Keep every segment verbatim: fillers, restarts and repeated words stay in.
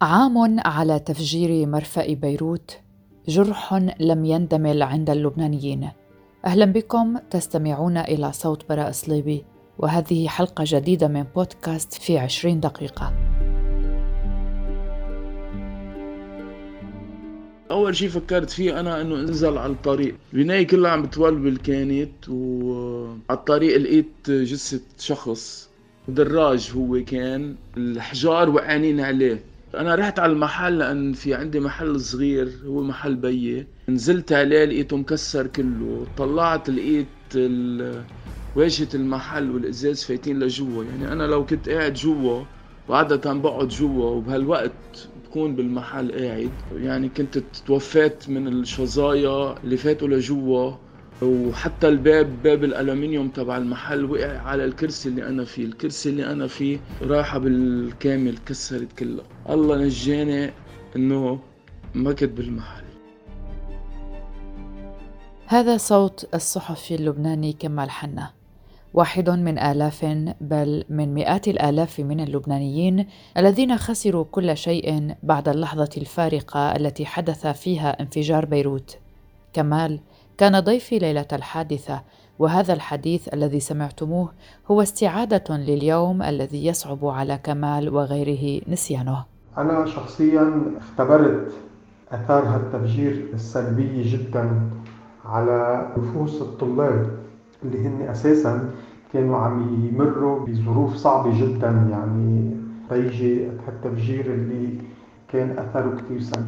عام على تفجير مرفأ بيروت، جرح لم يندمل عند اللبنانيين. أهلا بكم، تستمعون إلى صوت براء صليبي، وهذه حلقة جديدة من بودكاست في عشرين دقيقة. أول شيء فكرت فيه أنا إنه انزل على الطريق، بناي كلها عم بتولول كانت، وعلى الطريق لقيت جثة شخص دراج، هو كان الحجار وقعانين عليه. أنا رحت على المحل لأن في عندي محل صغير هو محل بيي، نزلت عليه لقيته مكسر كله. طلعت لقيت واجهة المحل والإزاز فايتين لجوا. يعني أنا لو كنت قاعد جوا وعادة بقعد جوا وبهالوقت بكون بالمحل قاعد، يعني كنت توفيت من الشظايا اللي فاتوا لجوا. وحتى الباب باب الألومنيوم تبع المحل وقع على الكرسي اللي أنا فيه. الكرسي اللي أنا فيه راحة بالكامل، كسرت كلها. الله نجاني إنه ما كنت بالمحل. هذا صوت الصحفي اللبناني كمال حنا، واحد من آلاف بل من مئات الآلاف من اللبنانيين الذين خسروا كل شيء بعد اللحظة الفارقة التي حدث فيها انفجار بيروت. كمال كان ضيفي ليلة الحادثة، وهذا الحديث الذي سمعتموه هو استعادة لليوم الذي يصعب على كمال وغيره نسيانه. أنا شخصياً اختبرت آثار هالتفجير السلبية جداً على نفوس الطلاب اللي هن أساساً كانوا عم يمروا بظروف صعبة جداً، يعني تيجي هالتفجير اللي كان أثره كتير سلبي.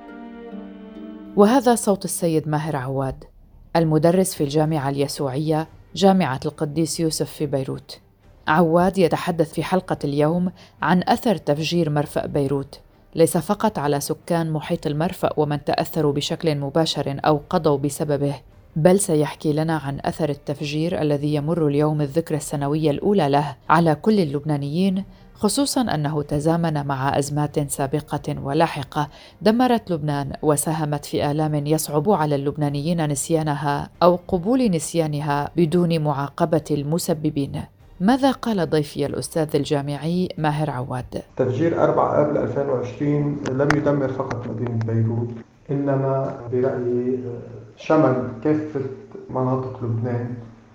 وهذا صوت السيد ماهر عواد، المدرس في الجامعة اليسوعية جامعة القديس يوسف في بيروت. عواد يتحدث في حلقة اليوم عن أثر تفجير مرفأ بيروت، ليس فقط على سكان محيط المرفأ ومن تأثروا بشكل مباشر أو قضوا بسببه، بل سيحكي لنا عن أثر التفجير الذي يمر اليوم الذكرى السنوية الأولى له على كل اللبنانيين، خصوصاً أنه تزامن مع أزمات سابقة ولاحقة دمرت لبنان وساهمت في آلام يصعب على اللبنانيين نسيانها أو قبول نسيانها بدون معاقبة المسببين. ماذا قال ضيفي الأستاذ الجامعي ماهر عواد؟ تفجير أربعة آب ألفين وعشرين لم يدمر فقط مدينة بيروت، إنما برأيي شمل كافة مناطق لبنان،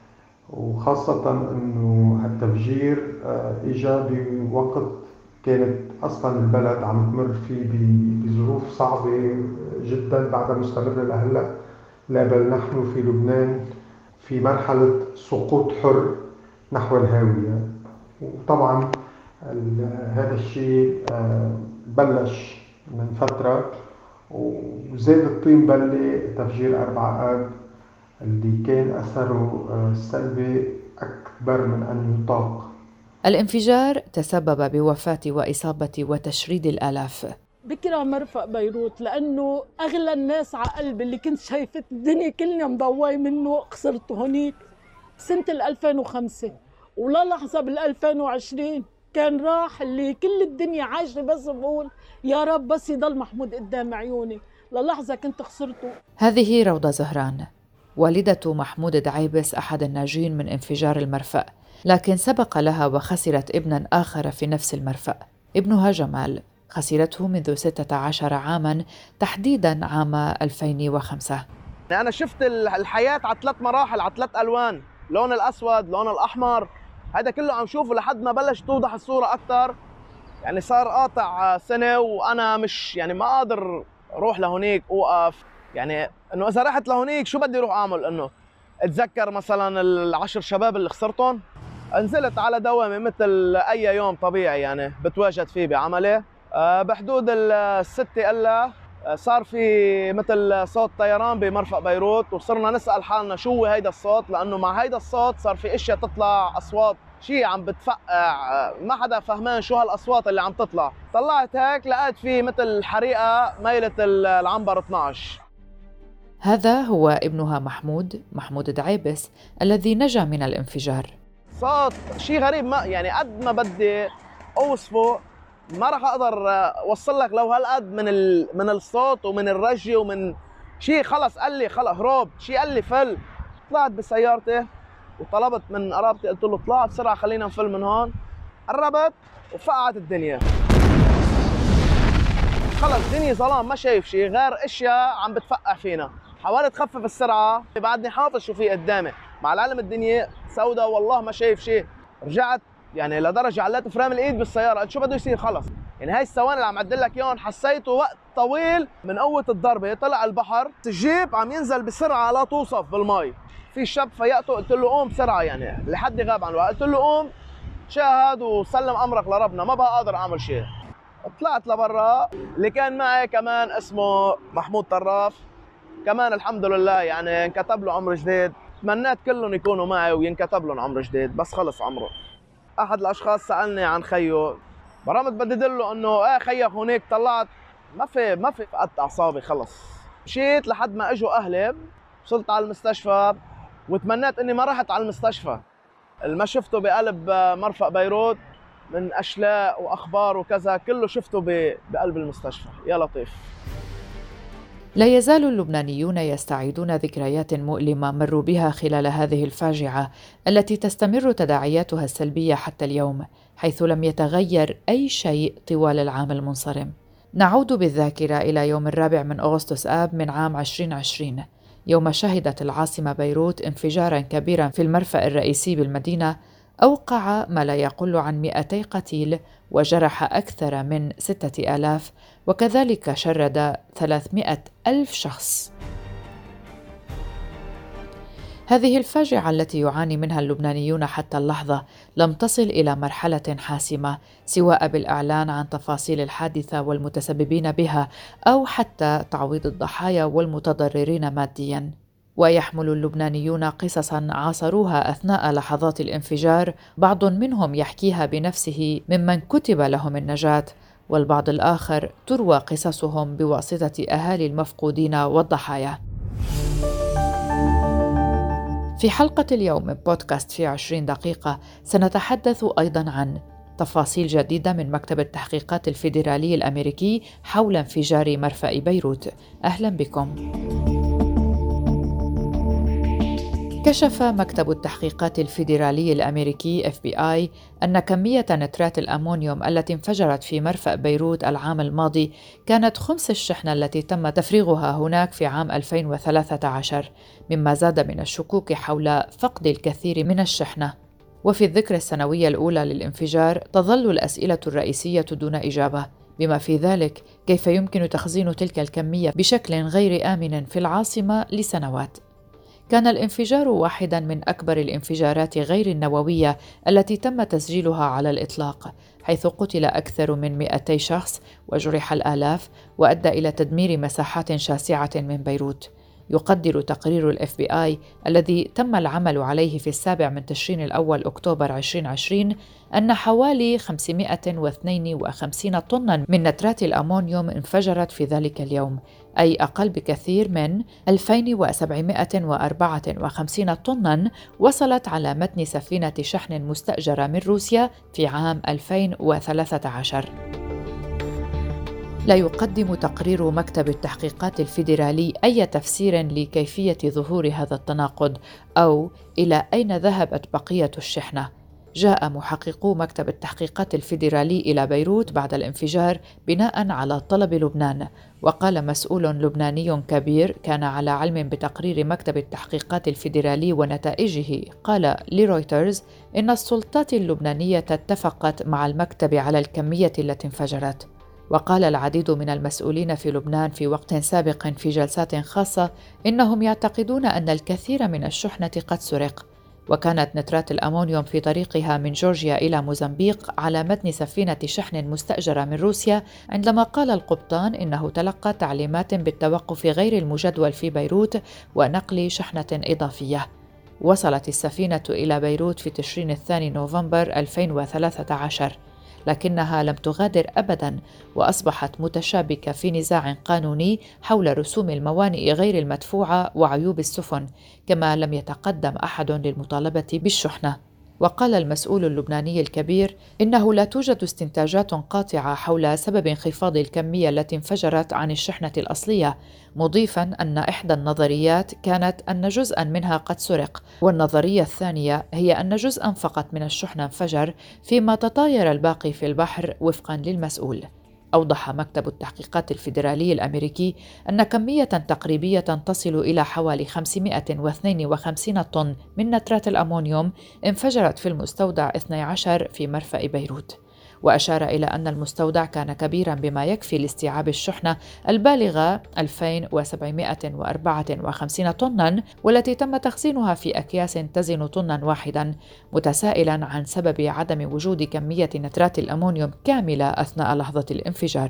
وخاصة أنه هالتفجير إجا بوقت كانت أصلا البلد عم تمر فيه بظروف صعبة جدا بعد مستمرة لهلأ. لا بل نحن في لبنان في مرحلة سقوط حر نحو الهاوية. وطبعا هذا الشيء بلش من فترة، وزاد الطين بلة تفجير أربعة آب اللي كان أثره السلبي أكبر من أن يطاق. الانفجار تسبب بوفاة وإصابة وتشريد الآلاف. بكره مرفأ بيروت لأنه أغلى الناس على قلبي، اللي كنت شايفة الدنيا كلنا مضوي منه خسرته هنيك سنة ألفين وخمسة، ولا لحظة بالألفين وعشرين كان راح اللي كل الدنيا عايشة بس بقول يا رب بس يضل محمود قدام عيوني. للحظة كنت خسرته. هذه روضة زهران، والدة محمود دعيبس، أحد الناجين من انفجار المرفأ، لكن سبق لها وخسرت ابناً آخر في نفس المرفأ. ابنها جمال خسرته منذ ستة عشر عاماً، تحديداً عام ألفين وخمسة. أنا شفت الحياة على ثلاث مراحل، على ثلاث ألوان، لون الأسود، لون الأحمر، هذا كله عم شوفه لحد ما بلش توضح الصورة أكتر. يعني صار قاطع سنة وأنا مش يعني ما قادر روح لهونيك اوقف. يعني انه اذا رحت لهونيك شو بدي اروح اعمل؟ انه اتذكر مثلا العشر شباب اللي خسرتهم. نزلت على دوامي مثل اي يوم طبيعي يعني بتواجد فيه بعملي. أه بحدود الستة الا صار في مثل صوت طيران بمرفأ بيروت، وصرنا نسأل حالنا شو هو هيدا الصوت، لانه مع هيدا الصوت صار في اشياء تطلع، اصوات شيء عم بتفقع، ما حدا فهمان شو هالاصوات اللي عم تطلع. طلعت هيك لقيت في مثل حريقه ميله العنبر اثنعش. هذا هو ابنها محمود محمود دعيبس الذي نجا من الانفجار. صوت شيء غريب، ما يعني قد ما بدي اوصفه ما راح اقدر اوصل لك لو هالقد من من الصوت ومن الرجه ومن شيء. خلص قال لي خلص هروب، شيء قال لي فل. طلعت بسيارتي وطلبت من قرابتي، قلت له اطلع بسرعه خلينا نفل من هون. قربت وفقعت الدنيا. الدنيا ظلام، ما شايف شيء غير اشياء عم بتفقع فينا. حاولت اخفف السرعه، بعدني حافظ شو في قدامي، مع العلم الدنيا سوداء والله ما شايف شيء. رجعت يعني لدرجه علقت فرام الايد بالسياره، قلت شو بده يصير خلص. يعني هاي الثواني اللي عم عدل لك اياهم حسيته وقت طويل من قوه الضربه. طلع البحر، الجيب عم ينزل بسرعه لا توصف بالمي. في شاب فيقته، قلت له قوم بسرعه، يعني لحد غاب عن الوقت، قلت له قوم شاهد وسلم امرك لربنا، ما بقى قادر اعمل شيء. طلعت لبرا، اللي كان معي كمان اسمه محمود طراف، كمان الحمد لله يعني انكتب له عمر جديد. تمنيت كلهم يكونوا معي وينكتب لهم عمر جديد، بس خلص عمره. احد الاشخاص سالني عن خيه، برامت بدي له انه ايه خيك هونيك. طلعت ما في ما في فقدت اعصابي خلص. مشيت لحد ما اجوا اهلي، وصلت على المستشفى وتمنيت اني ما رحت على المستشفى. اللي ما شفته بقلب مرفأ بيروت من اشلاء واخبار وكذا كله شفته بقلب المستشفى. يا لطيف. لا يزال اللبنانيون يستعيدون ذكريات مؤلمة مروا بها خلال هذه الفاجعة التي تستمر تداعياتها السلبية حتى اليوم، حيث لم يتغير أي شيء طوال العام المنصرم. نعود بالذاكرة إلى يوم الرابع من أغسطس آب من عام عشرين عشرين، يوم شهدت العاصمة بيروت انفجاراً كبيراً في المرفأ الرئيسي بالمدينة، أوقع ما لا يقل عن مئتي قتيل وجرح أكثر من ستة آلاف، وكذلك شرد ثلاثمائة ألف شخص. هذه الفاجعة التي يعاني منها اللبنانيون حتى اللحظة لم تصل إلى مرحلة حاسمة، سواء بالإعلان عن تفاصيل الحادثة والمتسببين بها أو حتى تعويض الضحايا والمتضررين مادياً. ويحمل اللبنانيون قصصاً عاصروها أثناء لحظات الانفجار، بعض منهم يحكيها بنفسه ممن كتب لهم النجاة، والبعض الآخر تروى قصصهم بواسطة أهالي المفقودين والضحايا. في حلقة اليوم من بودكاست في عشرين دقيقة سنتحدث أيضاً عن تفاصيل جديدة من مكتب التحقيقات الفيدرالي الأمريكي حول انفجار مرفأ بيروت. أهلاً بكم. كشف مكتب التحقيقات الفيدرالي الأمريكي إف بي آي أن كمية نترات الأمونيوم التي انفجرت في مرفأ بيروت العام الماضي كانت خمس الشحنة التي تم تفريغها هناك في عام ألفين وثلاثة عشر، مما زاد من الشكوك حول فقد الكثير من الشحنة. وفي الذكرى السنوية الأولى للانفجار تظل الأسئلة الرئيسية دون إجابة، بما في ذلك كيف يمكن تخزين تلك الكمية بشكل غير آمن في العاصمة لسنوات. كان الانفجار واحداً من أكبر الانفجارات غير النووية التي تم تسجيلها على الإطلاق، حيث قتل أكثر من مئتي شخص وجرح الآلاف، وأدى إلى تدمير مساحات شاسعة من بيروت. يقدر تقرير الإف بي آي الذي تم العمل عليه في السابع من تشرين الأول أكتوبر عشرين عشرين أن حوالي خمسمائة واثنين وخمسين طناً من نترات الأمونيوم انفجرت في ذلك اليوم، أي أقل بكثير من ألفين وسبعمائة وأربعة وخمسين طناً وصلت على متن سفينة شحن مستأجرة من روسيا في عام ألفين وثلاثة عشر. لا يقدم تقرير مكتب التحقيقات الفيدرالي أي تفسير لكيفية ظهور هذا التناقض أو إلى أين ذهبت بقية الشحنة. جاء محققو مكتب التحقيقات الفيدرالي إلى بيروت بعد الانفجار بناء على طلب لبنان، وقال مسؤول لبناني كبير كان على علم بتقرير مكتب التحقيقات الفيدرالي ونتائجه، قال لرويترز إن السلطات اللبنانية اتفقت مع المكتب على الكمية التي انفجرت. وقال العديد من المسؤولين في لبنان في وقت سابق في جلسات خاصة إنهم يعتقدون أن الكثير من الشحنة قد سرق. وكانت نترات الأمونيوم في طريقها من جورجيا إلى موزمبيق على متن سفينة شحن مستأجرة من روسيا، عندما قال القبطان إنه تلقى تعليمات بالتوقف غير المجدول في بيروت ونقل شحنة إضافية. وصلت السفينة إلى بيروت في تشرين الثاني نوفمبر ألفين وثلاثة عشر، لكنها لم تغادر أبداً، وأصبحت متشابكة في نزاع قانوني حول رسوم الموانئ غير المدفوعة وعيوب السفن، كما لم يتقدم أحد للمطالبة بالشحنة. وقال المسؤول اللبناني الكبير إنه لا توجد استنتاجات قاطعة حول سبب انخفاض الكمية التي انفجرت عن الشحنة الأصلية، مضيفاً أن إحدى النظريات كانت أن جزءاً منها قد سرق، والنظرية الثانية هي أن جزءاً فقط من الشحنة انفجر، فيما تطاير الباقي في البحر وفقاً للمسؤول. أوضح مكتب التحقيقات الفيدرالي الأمريكي أن كمية تقريبية تصل إلى حوالي خمسمائة واثنين وخمسين طن من نترات الأمونيوم انفجرت في المستودع اثني عشر في مرفأ بيروت. وأشار إلى أن المستودع كان كبيراً بما يكفي لاستيعاب الشحنة البالغة ألفين وسبعمائة وأربعة وخمسين طناً، والتي تم تخزينها في أكياس تزن طناً واحداً، متسائلاً عن سبب عدم وجود كمية نترات الأمونيوم كاملة أثناء لحظة الانفجار.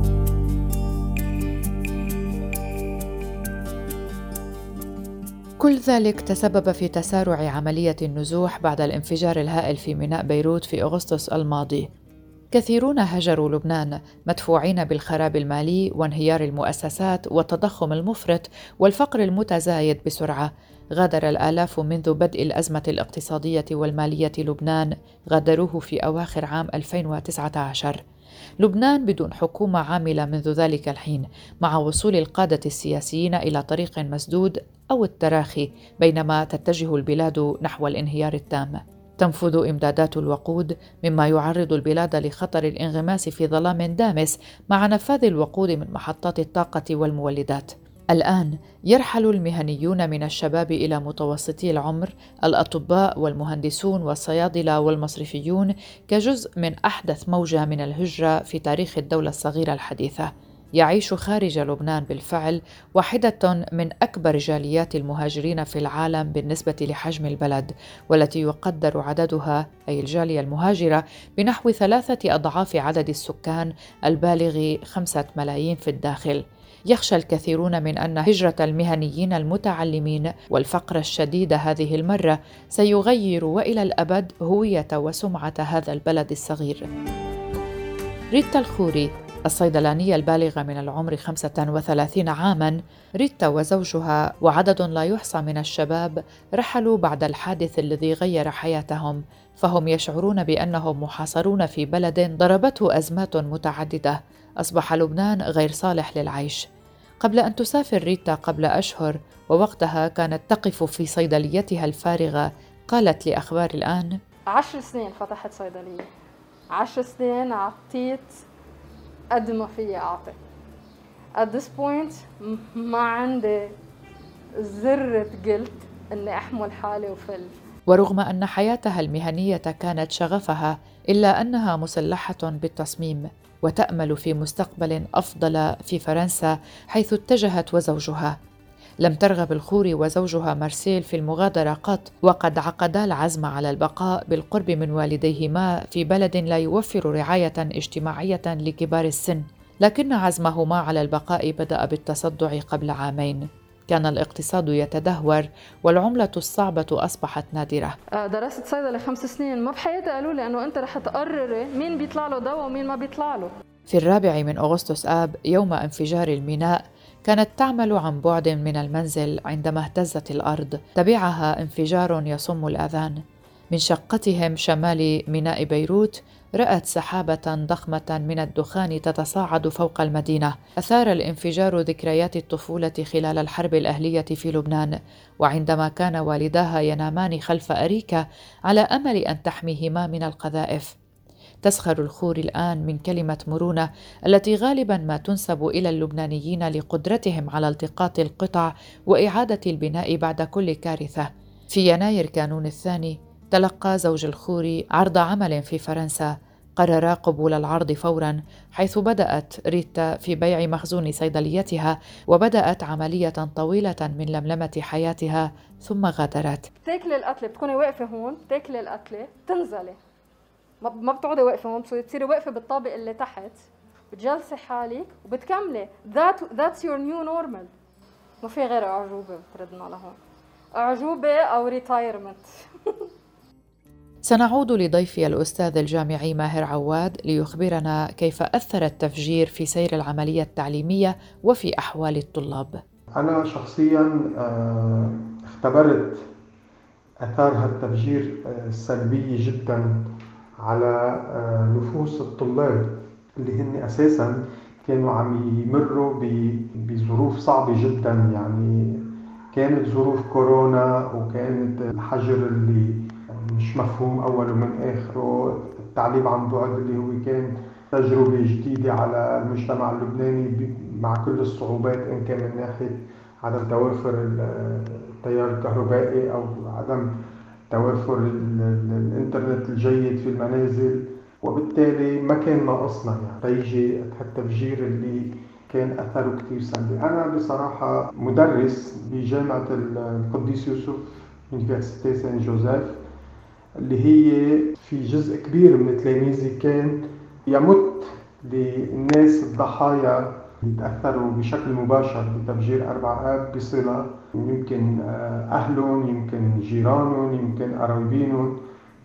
كل ذلك تسبب في تسارع عملية النزوح بعد الانفجار الهائل في ميناء بيروت في أغسطس الماضي. كثيرون هجروا لبنان مدفوعين بالخراب المالي وانهيار المؤسسات والتضخم المفرط والفقر المتزايد بسرعة. غادر الآلاف منذ بدء الأزمة الاقتصادية والمالية لبنان، غادروه في أواخر عام ألفين وتسعة عشر. لبنان بدون حكومة عاملة منذ ذلك الحين، مع وصول القادة السياسيين إلى طريق مسدود أو التراخي، بينما تتجه البلاد نحو الانهيار التام. تنفذ إمدادات الوقود، مما يعرض البلاد لخطر الانغماس في ظلام دامس مع نفاذ الوقود من محطات الطاقة والمولدات. الآن يرحل المهنيون من الشباب إلى متوسطي العمر، الأطباء والمهندسون والصيادلة والمصرفيون، كجزء من أحدث موجة من الهجرة في تاريخ الدولة الصغيرة الحديثة. يعيش خارج لبنان بالفعل واحدة من أكبر جاليات المهاجرين في العالم بالنسبة لحجم البلد، والتي يقدر عددها أي الجالية المهاجرة بنحو ثلاثة أضعاف عدد السكان البالغ خمسة ملايين في الداخل. يخشى الكثيرون من أن هجرة المهنيين المتعلمين والفقر الشديد هذه المرة سيغير وإلى الأبد هوية وسمعة هذا البلد الصغير. ريتا الخوري الصيدلانية البالغة من العمر خمسة وثلاثين عاماً، ريتا وزوجها وعدد لا يحصى من الشباب رحلوا بعد الحادث الذي غير حياتهم، فهم يشعرون بأنهم محاصرون في بلد ضربته أزمات متعددة. أصبح لبنان غير صالح للعيش. قبل أن تسافر ريتا قبل أشهر، ووقتها كانت تقف في صيدليتها الفارغة، قالت لأخبار الآن: عشر سنين فتحت صيدلية، عشر سنين عطيت قد ما فيي أعطي. at this point ما عندي ذرة قلت أني أحمل حالي وفل. ورغم أن حياتها المهنية كانت شغفها، إلا أنها مسلحة بالتصميم وتأمل في مستقبل أفضل في فرنسا، حيث اتجهت وزوجها. لم ترغب الخوري وزوجها مارسيل في المغادرة قط، وقد عقدا العزم على البقاء بالقرب من والديهما في بلد لا يوفر رعاية اجتماعية لكبار السن، لكن عزمهما على البقاء بدأ بالتصدع قبل عامين. كان الاقتصاد يتدهور والعملة الصعبة أصبحت نادرة. درست صيدلة خمس سنين، ما بحياتي قالوا لي أنه أنت رح تقرري مين بيطلع له دواء ومين ما بيطلع له. في الرابع من أغسطس آب، يوم انفجار الميناء، كانت تعمل عن بعد من المنزل عندما اهتزت الأرض. تبعها انفجار يصم الآذان. من شقتهم شمال ميناء بيروت رأت سحابة ضخمة من الدخان تتصاعد فوق المدينة. أثار الانفجار ذكريات الطفولة خلال الحرب الأهلية في لبنان، وعندما كان والداها ينامان خلف أريكة على أمل أن تحميهما من القذائف. تسخر الخوري الآن من كلمة مرونة التي غالباً ما تنسب إلى اللبنانيين لقدرتهم على التقاط القطع وإعادة البناء بعد كل كارثة. في يناير كانون الثاني تلقى زوج الخوري عرض عمل في فرنسا. قرر قبول العرض فوراً، حيث بدأت ريتا في بيع مخزون صيدليتها، وبدأت عملية طويلة من لملمة حياتها، ثم غادرت. تاكلي القتلة، بتكوني واقفة هون، تاكلي القتلة، تنزلي، ما بتقعدي واقفة هون، بتصيري واقفة بالطابق اللي تحت، بتجلسي حالك وبتكملي. that that's your new normal. ما في غير أعجوبة بتردنا لهون، أعجوبة أو ريتايرمنت. سنعود لضيفي الأستاذ الجامعي ماهر عواد ليخبرنا كيف أثر التفجير في سير العملية التعليمية وفي أحوال الطلاب. أنا شخصياً اختبرت أثار هالتفجير السلبية جداً على نفوس الطلاب اللي هن أساساً كانوا عم يمروا بظروف صعبة جداً. يعني كانت ظروف كورونا، وكانت الحجر اللي مش مفهوم أوله من آخره، التعليم عن بعد اللي هو كان تجربة جديدة على المجتمع اللبناني مع كل الصعوبات، إن كان من ناحية عدم توافر التيار الكهربائي أو عدم توافر الإنترنت الجيد في المنازل، وبالتالي ما كان ناقصنا يعني تيجي التفجير اللي كان أثره كتير سلبي. أنا بصراحة مدرس بجامعة القديس يوسف يونيفرسيتي سان جوزيف، اللي هي في جزء كبير من تلاميذي كان يمت للناس الضحايا اللي تأثروا بشكل مباشر بتفجير أربعة آب بصلة، يمكن أهلهم، يمكن جيرانهم، يمكن قرايبينهم.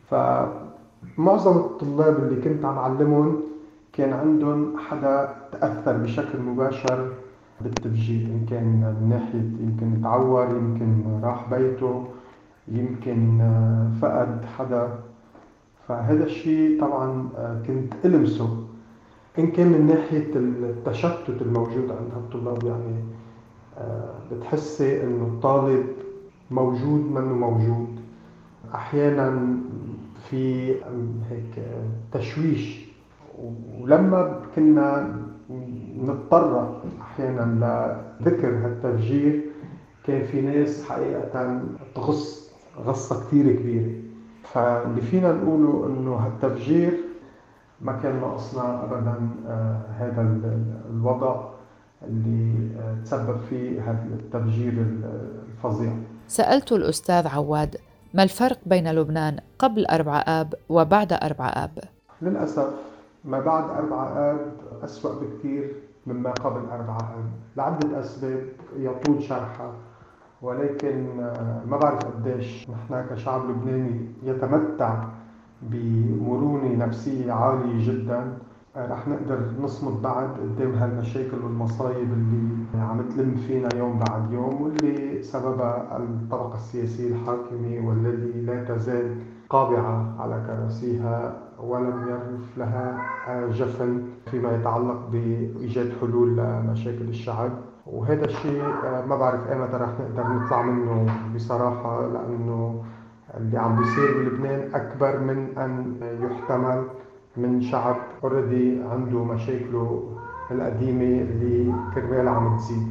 فمعظم الطلاب اللي كنت عم علمهم كان عندهم حدا تأثر بشكل مباشر بالتفجير، إن كان من ناحية يمكن تعور، يمكن راح بيته، يمكن فقد حدا. فهذا الشيء طبعا كنت ألمسه، إن كان من ناحية التشتت الموجود عند الطلاب، يعني بتحسي إنه الطالب موجود منه موجود، أحيانا في هيك تشويش. ولما كنا نضطر أحيانا لذكر هالتفجير كان في ناس حقيقة تغص غصة كتير كبيرة. فاللي فينا نقوله إنه هالتفجير ما كان ناقصنا أبدا هذا الوضع اللي تسبب فيه هذا التفجير الفظيع. سألت الأستاذ عواد ما الفرق بين لبنان قبل أربعة آب وبعد أربعة آب؟ للأسف ما بعد أربعة آب أسوأ بكثير مما قبل أربعة آب لعدة أسباب يطول شرحها، ولكن ما بعرف قديش نحن كشعب لبناني يتمتع بمرونة نفسية عالية جدا رح نقدر نصمد بعد قدام هالمشاكل والمصايب اللي عم تلم فينا يوم بعد يوم، واللي سببها الطبقة السياسية الحاكمة والذي لا تزال قابعة على كراسيها ولم يرف لها جفن فيما يتعلق بإيجاد حلول لمشاكل الشعب. وهذا الشيء ما بعرف ايمتى رح نقدر نطلع منه بصراحة، لأنه اللي عم بيصير بلبنان أكبر من أن يحتمل من شعب اوريدي عنده مشاكله القديمة اللي كرمالها عم تزيد.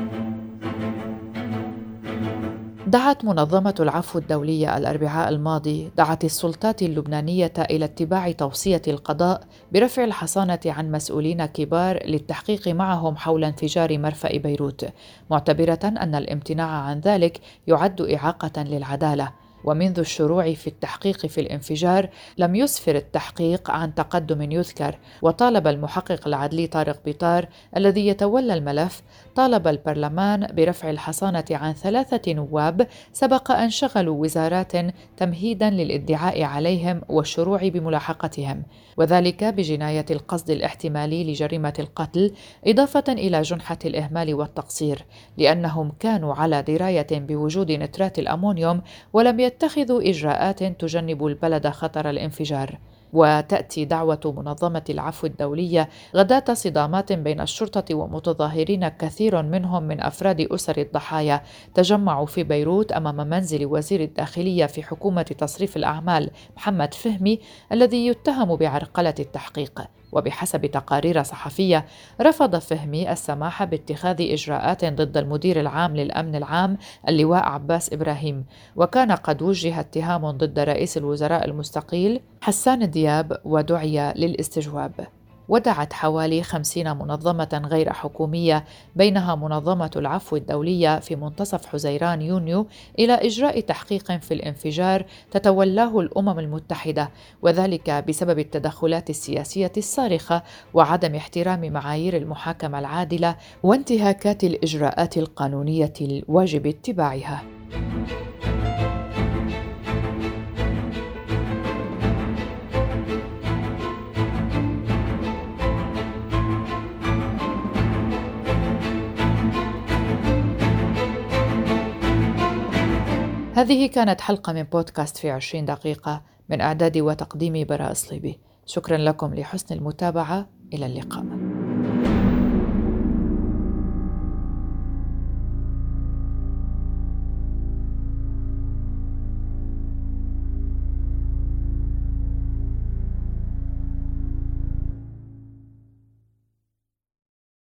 دعت منظمة العفو الدولية الأربعاء الماضي دعت السلطات اللبنانية إلى اتباع توصية القضاء برفع الحصانة عن مسؤولين كبار للتحقيق معهم حول انفجار مرفأ بيروت، معتبرة أن الامتناع عن ذلك يعد إعاقة للعدالة. ومنذ الشروع في التحقيق في الانفجار لم يسفر التحقيق عن تقدم يذكر، وطالب المحقق العدلي طارق بيطار الذي يتولى الملف طالب البرلمان برفع الحصانة عن ثلاثة نواب سبق أن شغلوا وزارات تمهيداً للادعاء عليهم والشروع بملاحقتهم، وذلك بجناية القصد الاحتمالي لجريمة القتل، إضافة إلى جنحة الإهمال والتقصير، لأنهم كانوا على دراية بوجود نترات الأمونيوم ولم يتخذوا إجراءات تجنب البلد خطر الانفجار. وتأتي دعوة منظمة العفو الدولية غداة صدامات بين الشرطة ومتظاهرين كثير منهم من أفراد أسر الضحايا تجمعوا في بيروت أمام منزل وزير الداخلية في حكومة تصريف الأعمال محمد فهمي الذي يتهم بعرقلة التحقيق. وبحسب تقارير صحفية رفض فهمي السماح باتخاذ إجراءات ضد المدير العام للأمن العام اللواء عباس إبراهيم، وكان قد وجه اتهام ضد رئيس الوزراء المستقيل حسان دياب ودعي للاستجواب. ودعت حوالي خمسين منظمة غير حكومية بينها منظمة العفو الدولية في منتصف حزيران يونيو إلى إجراء تحقيق في الانفجار تتولاه الأمم المتحدة، وذلك بسبب التدخلات السياسية الصارخة وعدم احترام معايير المحاكمة العادلة وانتهاكات الإجراءات القانونية الواجب اتباعها. هذه كانت حلقة من بودكاست في عشرين دقيقة من إعداد وتقديم براء صليبي. شكرا لكم لحسن المتابعة، إلى اللقاء.